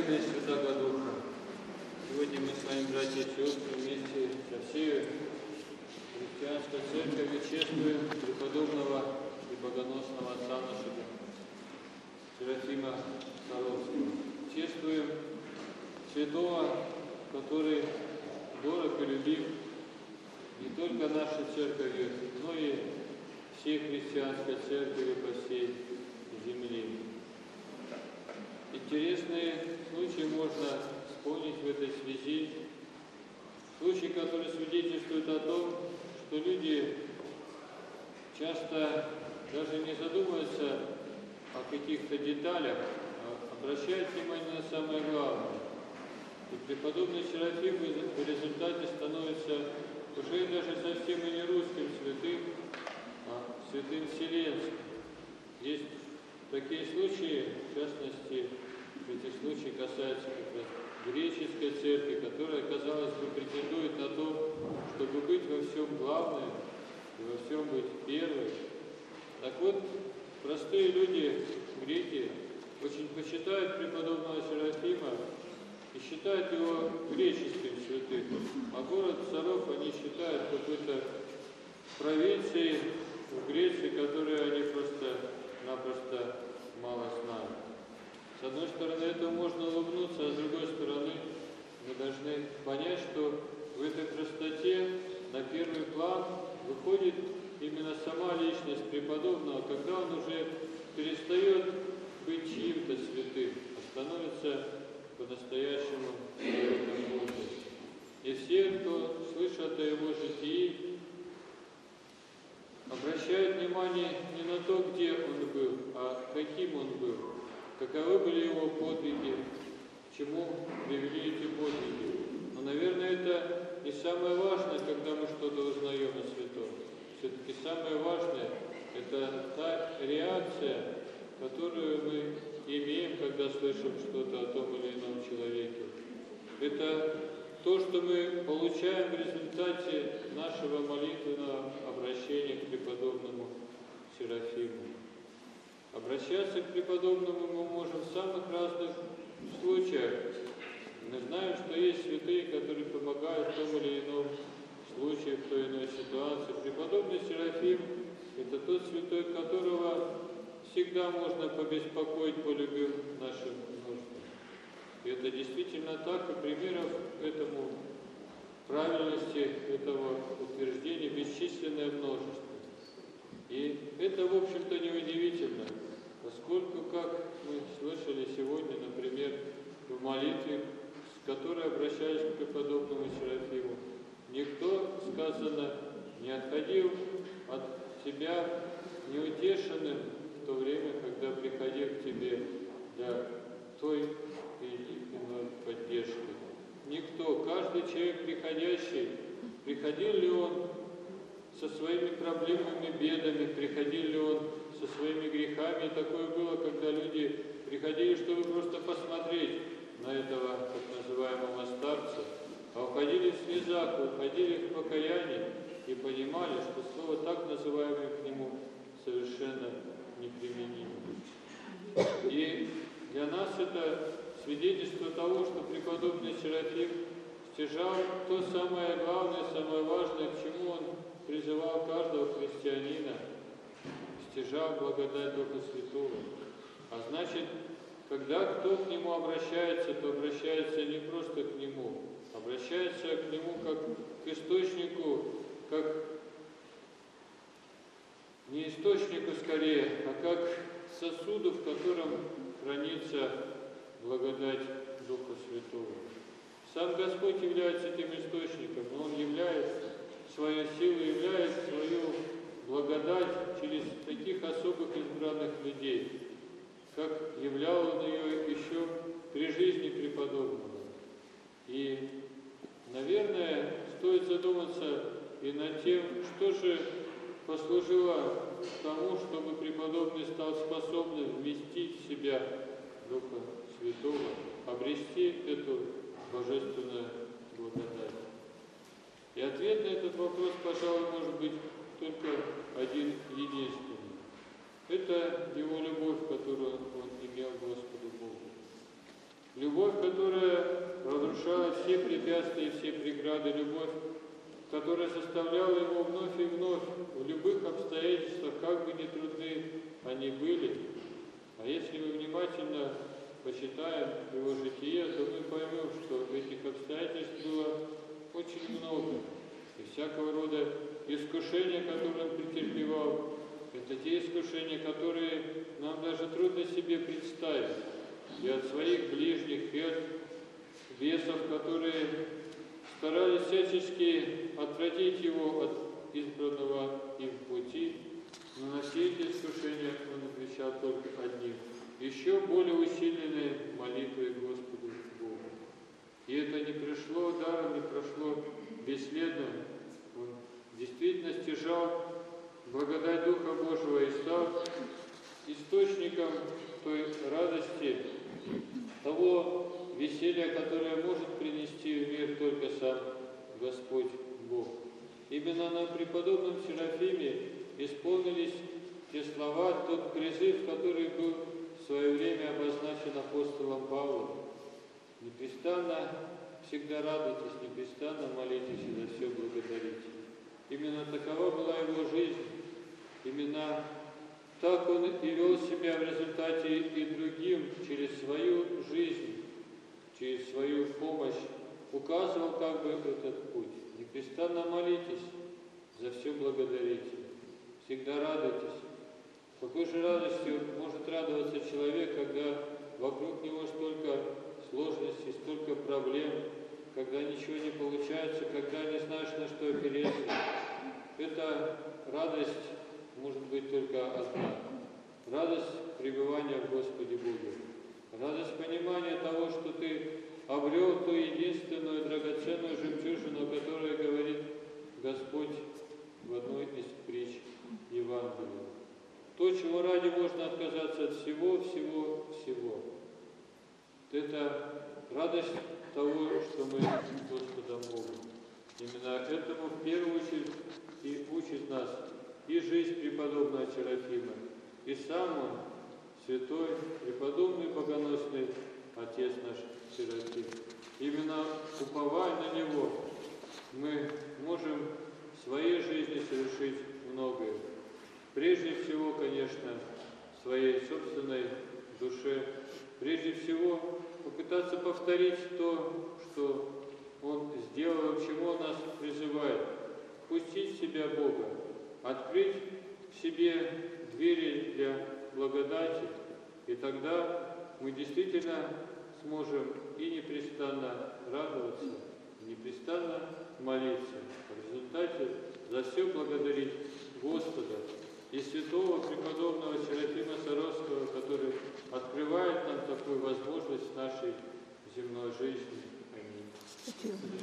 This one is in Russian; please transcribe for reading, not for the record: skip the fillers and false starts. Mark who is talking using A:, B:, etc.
A: Сына и Святаго Духа. Сегодня мы с вами, братья и сестры, вместе со всей христианской церковью чествуем преподобного и богоносного отца нашего Серафима Саровского. Чествуем святого, который дорог и любим не только нашей церковью, но и всей христианской церкви по всей земле. Интересные случаи можно вспомнить в этой связи. Случаи, которые свидетельствуют о том, что люди часто даже не задумываются о каких-то деталях, а обращают внимание на самое главное. И преподобный Серафим в результате становится уже даже совсем и не русским святым, а святым вселенским. Есть такие случаи, в частности, эти случаи касаются как раз греческой церкви, которая, казалось бы, претендует на то, чтобы быть во всем главным и во всем быть первой. Так вот, простые люди, греки, очень почитают преподобного Серафима и считают его греческим святым, а город Саров они считают какой-то провинцией в Греции, которую они просто-напросто мало знают. С одной стороны, этому можно улыбнуться, а с другой стороны, мы должны понять, что в этой простоте на первый план выходит именно сама личность преподобного, когда он уже перестает быть чьим-то святым, а становится по-настоящему человеком Божьим. И все, кто слышат о его житии, обращают внимание не на то, где он был, а каким он был, каковы были его подвиги, к чему привели эти подвиги. Но, наверное, это не самое важное, когда мы что-то узнаем о святом. Все-таки самое важное – это та реакция, которую мы имеем, когда слышим что-то о том или ином человеке. Это то, что мы получаем в результате нашего молитвенного обращения к преподобному Серафиму. Обращаться к преподобному мы можем в самых разных случаях. Мы знаем, что есть святые, которые помогают в том или ином случае, в той или иной ситуации. Преподобный Серафим – это тот святой, которого всегда можно побеспокоить по любым нашим нуждам. И это действительно так, и примеров этому правильности, этого утверждения бесчисленное множество. И это, в общем-то, неудивительно, поскольку, как мы слышали сегодня, например, в молитве, с которой обращались к преподобному Серафиму, никто, сказано, не отходил от тебя неутешенным в то время, когда приходил к тебе для той или иной поддержки. Никто, каждый человек приходящий, приходил ли он со своими проблемами, бедами, приходил ли он со своими грехами. И такое было, когда люди приходили, чтобы просто посмотреть на этого так называемого старца, а уходили в слезах, уходили в покаянии и понимали, что слово так называемое к нему совершенно неприменимо. И для нас это свидетельство того, что преподобный Серафим стяжал то самое главное, самое важное, к чему он призывал каждого христианина, стяжал благодать Духа Святого. А значит, когда кто к нему обращается, то обращается не просто к нему, обращается к нему как к источнику, как не источнику скорее, а как к сосуду, в котором хранится благодать Духа Святого. Сам Господь является этим источником, но Он являет свою силу, являет свою благодать через таких особых избранных людей, как являл Он ее еще при жизни преподобного. И, наверное, стоит задуматься и над тем, что же послужило к тому, чтобы преподобный стал способным вместить в себя Духа Святого, обрести эту божественную благодать. И ответ на этот вопрос, пожалуй, может быть только один единственный. Это его любовь, которую он имел к Господу Богу. Любовь, которая заставляла его вновь и вновь в любых обстоятельствах, как бы ни трудны они были. А если мы внимательно почитаем его житие, то мы поймем, что этих обстоятельств было очень много. И всякого рода искушения, которые он претерпевал, это те искушения, которые нам даже трудно себе представить. И от своих ближних, и от бесов, которые старались всячески отвратить его от избранного им пути. Но на все эти искушения он отвечал только одним: еще более усиленной молитвой Господу Богу. И это не пришло даром, не прошло бесследно. Он действительно стяжал благодать Духа Божьего и стал источником той радости, того веселья, которое может принести в мир только сам Господь Бог. Именно на преподобном Серафиме исполнились те слова, тот призыв, который был в свое время обозначен апостолом Павлом: непрестанно всегда радуйтесь, непрестанно молитесь и за все благодарите. Именно такова была его жизнь, именно так он и вел себя в результате и другим через свою жизнь, через свою помощь, указывал как бы этот путь. Непрестанно молитесь, за все благодарите, всегда радуйтесь. Какой же радостью может радоваться человек, когда вокруг него столько сложностей, столько проблем, когда ничего не получается, когда не знаешь, на что опереться? Эта радость может быть только одна. Радость пребывания в Господе Боге. Радость понимания того, что ты обрел ту единственную драгоценную жемчужину, о которой говорит Господь в одной из притч Евангелия. То, чего ради можно отказаться от всего, всего, всего. Это радость того, что мы с Господом Богом. Именно этому в первую очередь и учит нас и жизнь преподобного Серафима, и сам он, святой, преподобный, богоносный Отец наш Серафим. Именно уповая на него, мы можем в своей жизни совершить многое. Прежде всего, конечно, в своей собственной душе, прежде всего попытаться повторить то, что Он сделал, к чему Он нас призывает. Пустить в себя Бога, открыть в себе двери для благодати, и тогда мы действительно сможем и непрестанно радоваться, и непрестанно молиться. В результате за все благодарить Господа и святого преподобного Серафима Саровского, который открывает нам такую возможность в нашей земной жизни. Аминь.